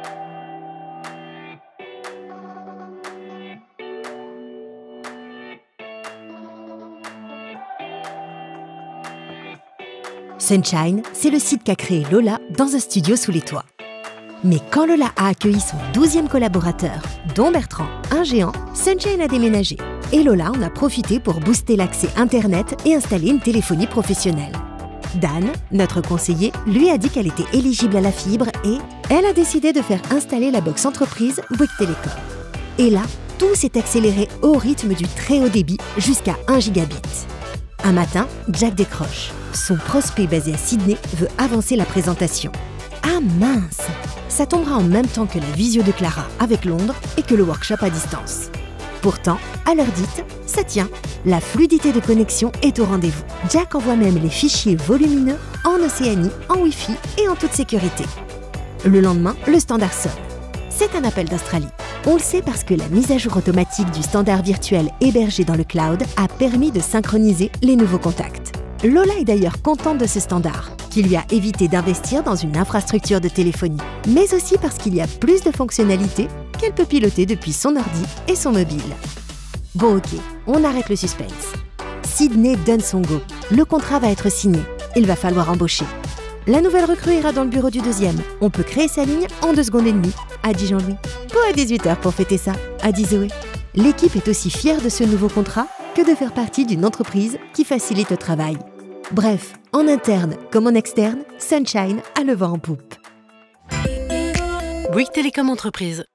Sunshine, c'est le site qu'a créé Lola dans un studio sous les toits. Mais quand Lola a accueilli son 12e collaborateur, dont Bertrand, un géant, Sunshine a déménagé. Et Lola en a profité pour booster l'accès Internet et installer une téléphonie professionnelle. Dan, notre conseiller, lui a dit qu'elle était éligible à la fibre et elle a décidé de faire installer la box entreprise Bouygues Telecom. Et là, tout s'est accéléré au rythme du très haut débit jusqu'à 1 gigabit. Un matin, Jack décroche. Son prospect basé à Sydney veut avancer la présentation. Ah mince! Ça tombera en même temps que la visio de Clara avec Londres et que le workshop à distance. Pourtant, à l'heure dite, ça tient. La fluidité de connexion est au rendez-vous. Jack envoie même les fichiers volumineux en Océanie, en Wi-Fi et en toute sécurité. Le lendemain, le standard sonne. C'est un appel d'Australie. On le sait parce que la mise à jour automatique du standard virtuel hébergé dans le cloud a permis de synchroniser les nouveaux contacts. Lola est d'ailleurs contente de ce standard, qui lui a évité d'investir dans une infrastructure de téléphonie, mais aussi parce qu'il y a plus de fonctionnalités qu'elle peut piloter depuis son ordi et son mobile. Bon ok, on arrête le suspense. Sydney donne son go. Le contrat va être signé. Il va falloir embaucher. La nouvelle recrue ira dans le bureau du 2e. On peut créer sa ligne en 2 secondes et demie, a dit Jean-Louis. Pas à 18h pour fêter ça, a dit Zoé. L'équipe est aussi fière de ce nouveau contrat que de faire partie d'une entreprise qui facilite le travail. Bref, en interne comme en externe, Sunshine a le vent en poupe. Bouygues Télécom Entreprise.